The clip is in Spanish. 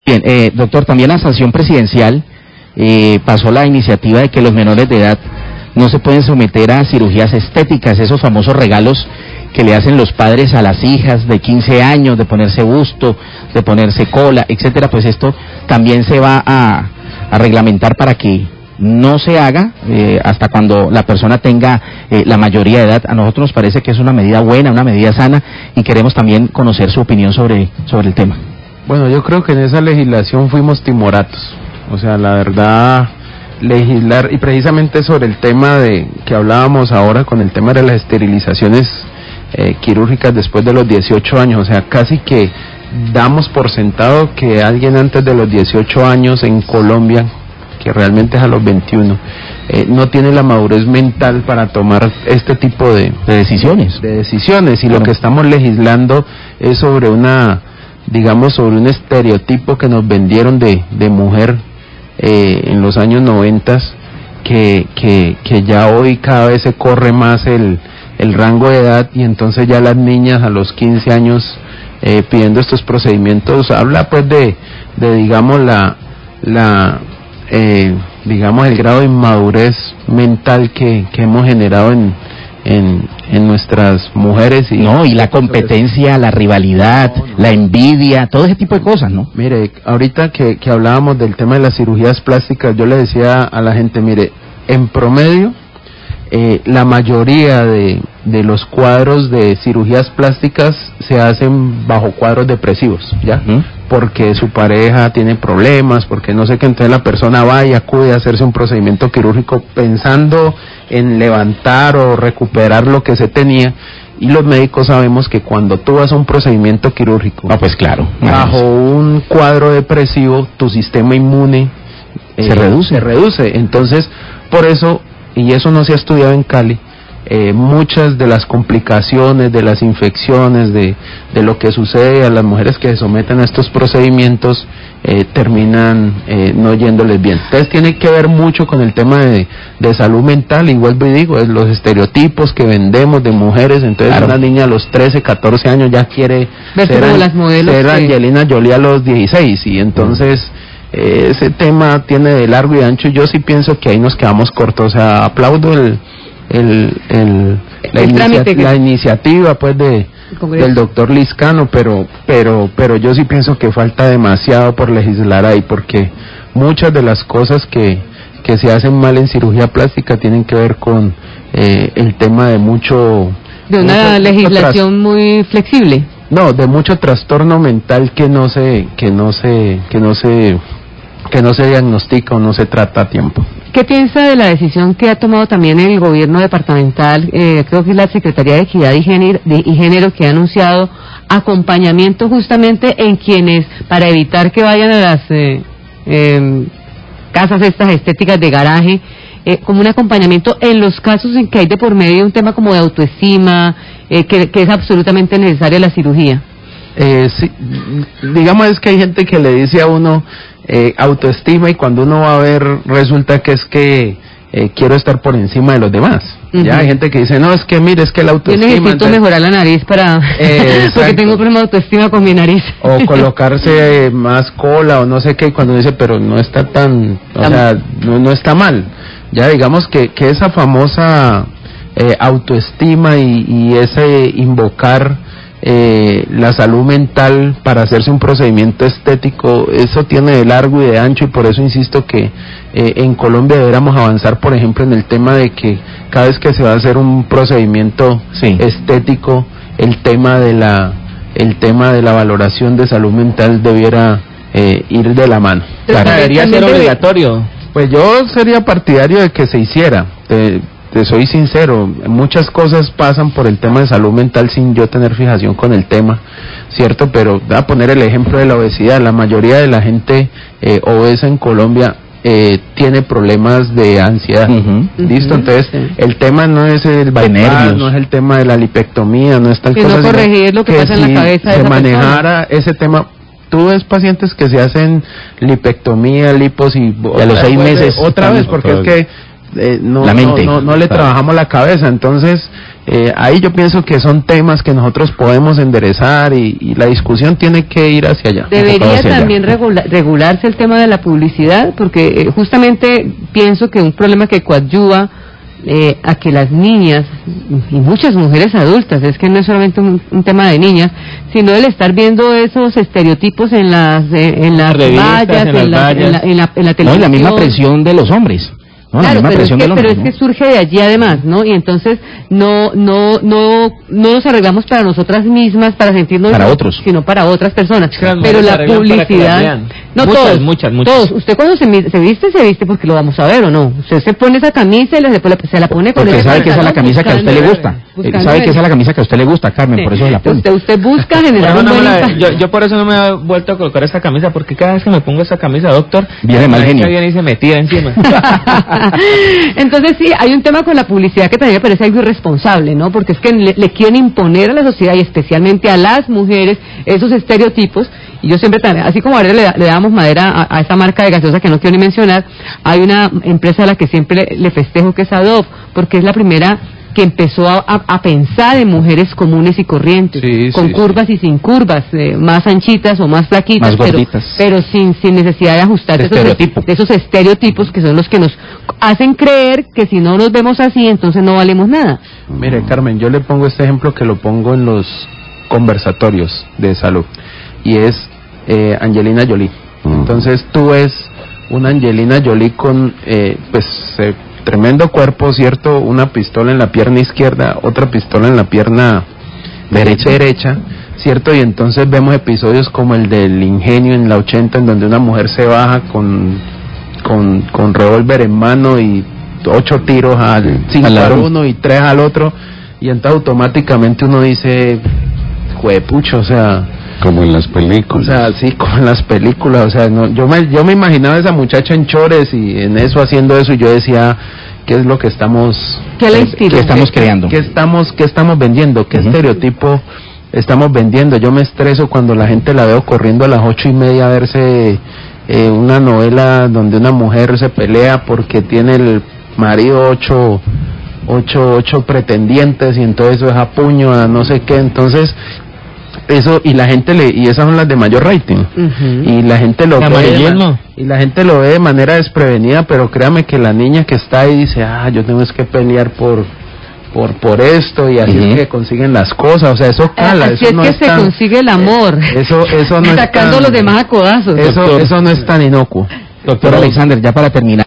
Bien, doctor, también la sanción presidencial pasó la iniciativa de que los menores de edad no se pueden someter a cirugías estéticas, esos famosos regalos que le hacen los padres a las hijas de 15 años, de ponerse busto, de ponerse cola, etcétera. Pues esto también se va a reglamentar para que no se haga hasta cuando la persona tenga la mayoría de edad. A nosotros nos parece que es una medida buena, una medida sana, y queremos también conocer su opinión sobre el tema. Bueno, yo creo que en esa legislación fuimos timoratos. O sea, la verdad, legislar, y precisamente sobre el tema de que hablábamos ahora con el tema de las esterilizaciones quirúrgicas después de los 18 años, o sea, casi que damos por sentado que alguien antes de los 18 años en Colombia, que realmente es a los 21, no tiene la madurez mental para tomar este tipo de decisiones. Y claro, lo que estamos legislando es sobre sobre un estereotipo que nos vendieron de mujer en los años 90, que ya hoy cada vez se corre más el rango de edad, y entonces ya las niñas a los 15 años pidiendo estos procedimientos, habla pues de digamos digamos el grado de inmadurez mental que hemos generado en nuestras mujeres. Y la competencia, la rivalidad, la envidia, todo ese tipo de cosas, ¿no? Mire, ahorita que hablábamos del tema de las cirugías plásticas, yo le decía a la gente, mire, en promedio, la mayoría de los cuadros de cirugías plásticas se hacen bajo cuadros depresivos, ¿ya? Porque su pareja tiene problemas, porque no sé qué, entonces la persona va y acude a hacerse un procedimiento quirúrgico pensando en levantar o recuperar lo que se tenía, y los médicos sabemos que cuando tú vas a un procedimiento quirúrgico, pues claro, bajo un cuadro depresivo, tu sistema inmune se reduce, entonces por eso, y eso no se ha estudiado en Cali, muchas de las complicaciones, de las infecciones, de lo que sucede a las mujeres que se someten a estos procedimientos, terminan no yéndoles bien. Entonces tiene que ver mucho con el tema de salud mental, y vuelvo y digo, es los estereotipos que vendemos de mujeres. Entonces claro, una niña a los 13, 14 años ya quiere ser Angelina Jolie a los 16, y entonces ese tema tiene de largo y ancho, y yo sí pienso que ahí nos quedamos cortos. O sea, aplaudo la iniciativa pues del doctor Lizcano, pero yo sí pienso que falta demasiado por legislar ahí, porque muchas de las cosas que se hacen mal en cirugía plástica tienen que ver con el tema de una legislación muy flexible. No, de mucho trastorno mental que no se diagnostica o no se trata a tiempo. ¿Qué piensa de la decisión que ha tomado también el gobierno departamental, creo que es la Secretaría de Equidad y Género, que ha anunciado acompañamiento justamente en quienes, para evitar que vayan a las casas estas estéticas de garaje, como un acompañamiento en los casos en que hay de por medio un tema como de autoestima, que es absolutamente necesaria la cirugía? Sí, digamos, es que hay gente que le dice a uno autoestima, y cuando uno va a ver resulta que es que quiero estar por encima de los demás. Ya hay gente que dice, no, es que mire, es que la autoestima... Yo necesito mejorar la nariz porque tengo un problema de autoestima con mi nariz. O colocarse más cola o no sé qué, y cuando dice, pero no está tan... O sea, no está mal. Ya digamos que esa famosa autoestima y ese invocar la salud mental para hacerse un procedimiento estético, eso tiene de largo y de ancho, y por eso insisto que en Colombia deberíamos avanzar, por ejemplo, en el tema de que cada vez que se va a hacer un procedimiento estético, el tema de la valoración de salud mental debiera ir de la mano. Debería ser obligatorio. Pues yo sería partidario de que se hiciera. Te soy sincero, muchas cosas pasan por el tema de salud mental sin yo tener fijación con el tema, ¿cierto? Pero voy a poner el ejemplo de la obesidad. La mayoría de la gente obesa en Colombia tiene problemas de ansiedad, ¿listo? Entonces, el tema no es el bypass, no es el tema de la lipectomía, no es tal cosa, no corregir lo que pasa en la cabeza de se esa manejara ese tema. Tú ves pacientes que se hacen lipectomía, lipos, y a los 6 meses otra vez, porque es que la mente, no le trabajamos la cabeza. Entonces ahí yo pienso que son temas que nosotros podemos enderezar y la discusión tiene que ir hacia allá. Debería también regularse el tema de la publicidad, porque justamente pienso que un problema que coadyuva a que las niñas y muchas mujeres adultas, es que no es solamente un tema de niñas, sino el estar viendo esos estereotipos en las vallas, en la televisión. No, y la misma presión de los hombres. No, claro, pero es que surge de allí además, ¿no? Y entonces no nos arreglamos para nosotras mismas, para sentirnos para otros, sino para otras personas. Pero la publicidad, no muchas. Todos. Usted cuando se viste porque lo vamos a ver, ¿o no? Usted se pone esa camisa y después se la pone con porque sabe que esa es la camisa que a usted le gusta. Sabe que esa es la camisa que a usted le gusta, Carmen, sí. Por eso se la pone. Usted busca generar un buen impacto. Yo por eso no me he vuelto a colocar esa camisa, porque cada vez que me pongo esa camisa, doctor, viene mal genio. Viene y se me tira encima. Entonces sí, hay un tema con la publicidad que también me parece algo irresponsable, ¿no? Porque es que le quieren imponer a la sociedad y especialmente a las mujeres esos estereotipos. Y yo siempre también, así como ahora le damos madera a esta marca de gaseosa que no quiero ni mencionar, hay una empresa a la que siempre le festejo, que es Adobe, porque es la primera que empezó a pensar en mujeres comunes y corrientes, con curvas y sin curvas, más anchitas o más flaquitas, más gorditas, pero sin necesidad de ajustar de esos estereotipos que son los que nos hacen creer que si no nos vemos así, entonces no valemos nada. Mire, Carmen, yo le pongo este ejemplo que lo pongo en los conversatorios de salud, y es Angelina Jolie. Entonces tú ves una Angelina Jolie con tremendo cuerpo, ¿cierto? Una pistola en la pierna izquierda, otra pistola en la pierna derecha, ¿cierto? Y entonces vemos episodios como el del Ingenio en la 80, en donde una mujer se baja con revólver en mano y 8 tiros al 5 al 1 y 3 al otro, y entonces automáticamente uno dice, juepucho, o sea... Como en las películas. O sea, sí, como en las películas. O sea, no, yo me imaginaba a esa muchacha en chores y en eso, haciendo eso, y yo decía, ¿qué es lo que estamos... ¿Qué estamos creando? ¿Qué estamos vendiendo? ¿Qué estereotipo estamos vendiendo? Yo me estreso cuando la gente la veo corriendo a las 8:30 a verse una novela donde una mujer se pelea porque tiene el marido ocho pretendientes, y entonces eso es a puño, a no sé qué. Entonces... eso, y la gente y esas son las de mayor rating, y la gente lo ve de manera desprevenida, pero créame que la niña que está ahí dice, yo tengo que pelear por esto, y así es que consiguen las cosas. O sea, eso cala. Así eso es no que es se consigue el amor, eso no sacando los demás a codazos. Eso no es tan inocuo. Doctor Alexander, ya para terminar.